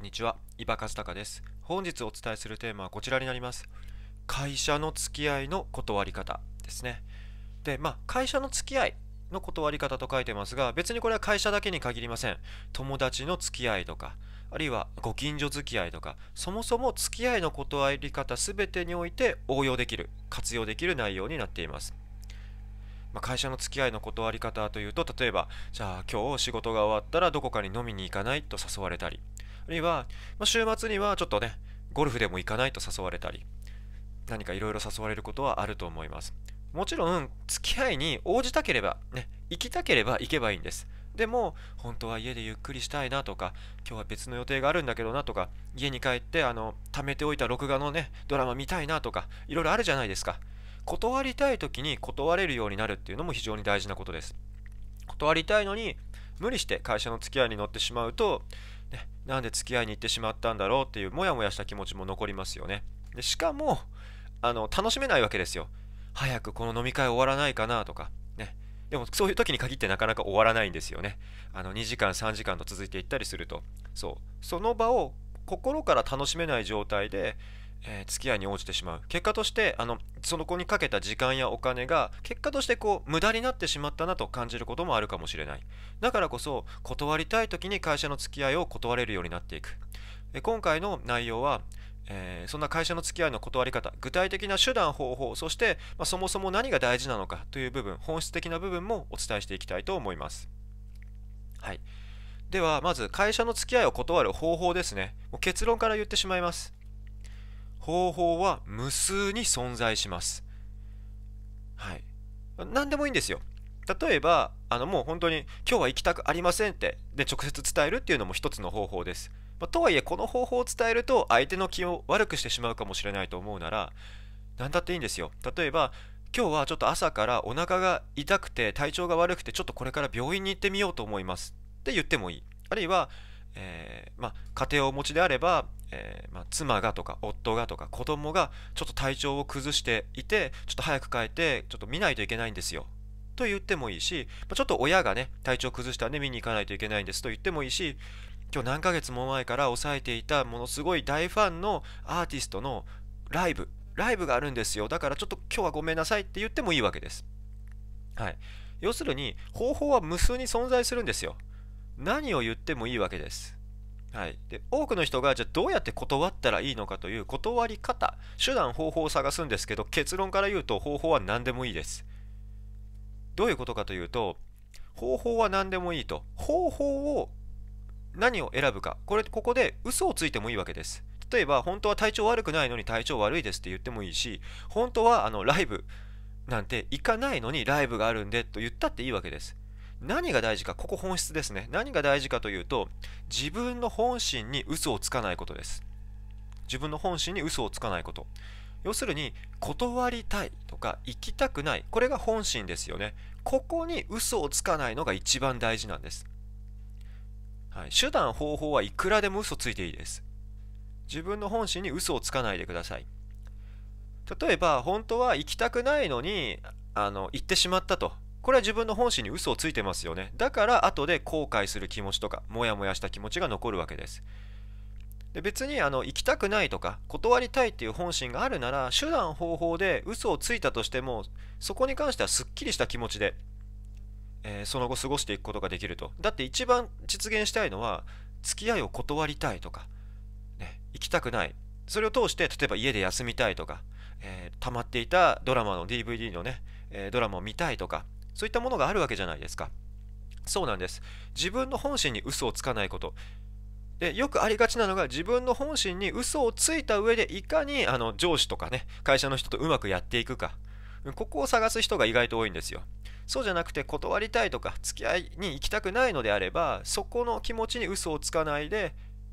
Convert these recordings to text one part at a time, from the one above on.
にちは、伊庭和孝です。本日お伝えするテーマはこちらになります。会社の付き合いの断り方ですね。で、会社の付き合いの断り方と書いてますが、別にこれは会社だけに限りません。友達の付き合いとか、あるいはご近所付き合いとか、そもそも付き合いの断り方すべてにおいて応用できる、活用できる内容になっています。会社の付き合いの断り方というと、例えば、じゃあ今日仕事が終わったらどこかに飲みに行かないと誘われたり、あるいは、週末にはちょっとね、ゴルフでも行かないと誘われたり、何かいろいろ誘われることはあると思います。もちろん、付き合いに応じたければ、ね、行きたければ行けばいいんです。でも、本当は家でゆっくりしたいなとか、今日は別の予定があるんだけどなとか、家に帰って、貯めておいた録画のね、ドラマ見たいなとか、いろいろあるじゃないですか。断りたい時に断れるようになるっていうのも非常に大事なことです。断りたいのに無理して会社の付き合いに乗ってしまうと、なんで付き合いに行ってしまったんだろうっていうモヤモヤした気持ちも残りますよね。でしかも楽しめないわけですよ。早くこの飲み会終わらないかなとかね。でもそういう時に限ってなかなか終わらないんですよね。2時間3時間と続いていったりすると、その場を心から楽しめない状態で付き合いに応じてしまう。結果としてその子にかけた時間やお金が結果として無駄になってしまったなと感じることもあるかもしれない。だからこそ断りたい時に会社の付き合いを断れるようになっていく。今回の内容は、そんな会社の付き合いの断り方、具体的な手段方法、そして、そもそも何が大事なのかという部分、本質的な部分もお伝えしていきたいと思います。はい。ではまず会社の付き合いを断る方法ですね。もう結論から言ってしまいます。方法は無数に存在します。はい。何でもいいんですよ。例えば、もう本当に今日は行きたくありませんってで直接伝えるっていうのも一つの方法です。とはいえ、この方法を伝えると相手の気を悪くしてしまうかもしれないと思うなら、何だっていいんですよ。例えば、今日はちょっと朝からお腹が痛くて体調が悪くてちょっとこれから病院に行ってみようと思いますって言ってもいい。あるいは、家庭をお持ちであれば、妻がとか夫がとか子供がちょっと体調を崩していてちょっと早く帰ってちょっと見ないといけないんですよと言ってもいいし、ちょっと親がね体調崩したらね見に行かないといけないんですと言ってもいいし、今日何ヶ月も前から抑えていたものすごい大ファンのアーティストのライブがあるんですよ、だからちょっと今日はごめんなさいって言ってもいいわけです。はい。要するに方法は無数に存在するんですよ。何を言ってもいいわけです。はい、で多くの人がじゃあどうやって断ったらいいのかという断り方、手段方法を探すんですけど、結論から言うと方法は何でもいいです。どういうことかというと、方法は何でもいいと、方法を何を選ぶか、ここで嘘をついてもいいわけです。例えば本当は体調悪くないのに体調悪いですって言ってもいいし、本当はライブなんて行かないのにライブがあるんでと言ったっていいわけです。何が大事か、ここ本質ですね。何が大事かというと、自分の本心に嘘をつかないことです。自分の本心に嘘をつかないこと。要するに、断りたいとか行きたくない。これが本心ですよね。ここに嘘をつかないのが一番大事なんです。はい、手段方法はいくらでも嘘ついていいです。自分の本心に嘘をつかないでください。例えば、本当は行きたくないのに、行ってしまったと。これは自分の本心に嘘をついてますよね。だから後で後悔する気持ちとかモヤモヤした気持ちが残るわけです。で別に行きたくないとか断りたいっていう本心があるなら、手段方法で嘘をついたとしてもそこに関してはすっきりした気持ちで、その後過ごしていくことができると。だって一番実現したいのは付き合いを断りたいとか、行きたくない、それを通して例えば家で休みたいとか、溜まっていたドラマの DVD のね、ドラマを見たいとか、そういったものがあるわけじゃないですか。そうなんです。自分の本心に嘘をつかないこと。で、よくありがちなのが、自分の本心に嘘をついた上でいかに上司とかね、会社の人とうまくやっていくか。ここを探す人が意外と多いんですよ。そうじゃなくて、断りたいとか、付き合いに行きたくないのであれば、そこの気持ちに嘘をつかないで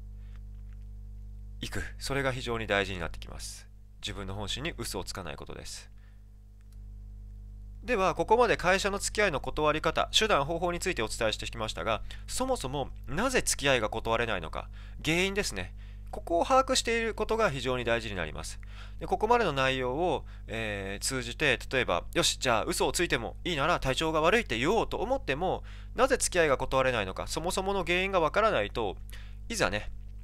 行く。それが非常に大事になってきます。自分の本心に嘘をつかないことです。ではここまで会社の付き合いの断り方、手段方法についてお伝えしてきましたが、そもそもなぜ付き合いが断れないのか、原因ですね。ここを把握していることが非常に大事になります。でここまでの内容を、通じて、例えばよしじゃあ嘘をついてもいいなら体調が悪いって言おうと思っても、なぜ付き合いが断れないのか、そもそもの原因がわからないと、いざね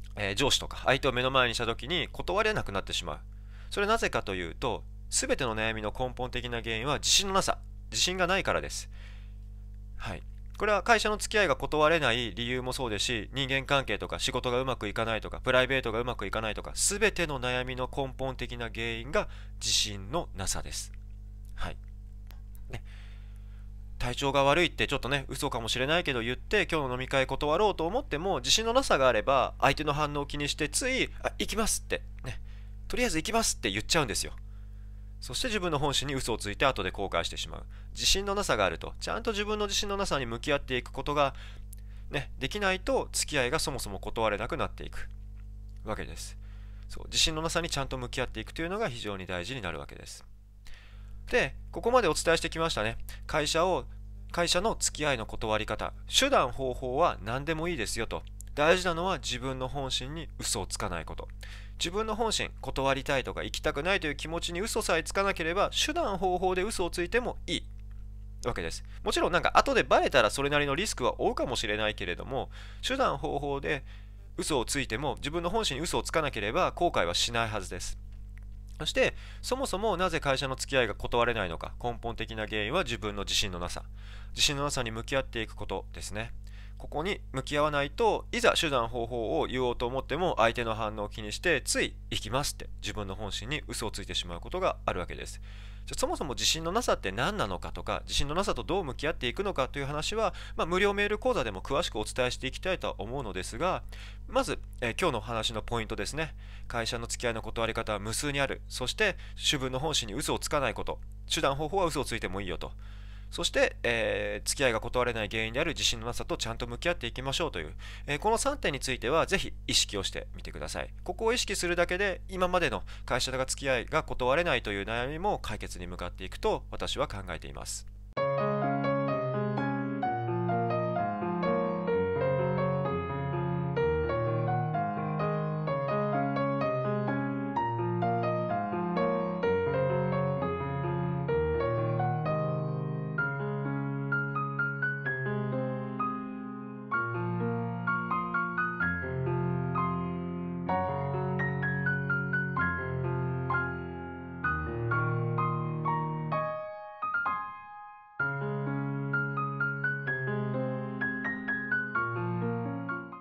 上司とか相手を目の前にした時に断れなくなってしまう。それなぜかというと、全ての悩みの根本的な原因は自信のなさ、自信がないからです。はい。これは会社の付き合いが断れない理由もそうですし、人間関係とか仕事がうまくいかないとか、プライベートがうまくいかないとか、全ての悩みの根本的な原因が自信のなさです。はい。ね、体調が悪いってちょっとね、嘘かもしれないけど言って、今日の飲み会断ろうと思っても、自信のなさがあれば、相手の反応を気にして、つい、行きますって、ね、とりあえず行きますって言っちゃうんですよ。そして自分の本心に嘘をついて後で後悔してしまう。自信のなさがあると、ちゃんと自分の自信のなさに向き合っていくことが、ね、できないと、付き合いがそもそも断れなくなっていくわけです。そう、自信のなさにちゃんと向き合っていくというのが非常に大事になるわけです。で、ここまでお伝えしてきましたね。会社の付き合いの断り方、手段方法は何でもいいですよと。大事なのは自分の本心に嘘をつかないこと。自分の本心、断りたいとか行きたくないという気持ちに嘘さえつかなければ、手段方法で嘘をついてもいいわけです。もちろんなんか後でバレたらそれなりのリスクは負うかもしれないけれども、手段方法で嘘をついても自分の本心に嘘をつかなければ後悔はしないはずです。そして、そもそもなぜ会社の付き合いが断れないのか、根本的な原因は自分の自信のなさ。自信のなさに向き合っていくことですね。ここに向き合わないと、いざ手段方法を言おうと思っても、相手の反応を気にして、つい行きますって自分の本心に嘘をついてしまうことがあるわけです。じゃあそもそも自信のなさって何なのかとか、自信のなさとどう向き合っていくのかという話は、無料メール講座でも詳しくお伝えしていきたいとは思うのですが、まず、今日の話のポイントですね。会社の付き合いの断り方は無数にある。そして、主文の本心に嘘をつかないこと。手段方法は嘘をついてもいいよと。そして、付き合いが断れない原因である自信のなさとちゃんと向き合っていきましょうという、この3点についてはぜひ意識をしてみてください。ここを意識するだけで今までの会社が付き合いが断れないという悩みも解決に向かっていくと私は考えています。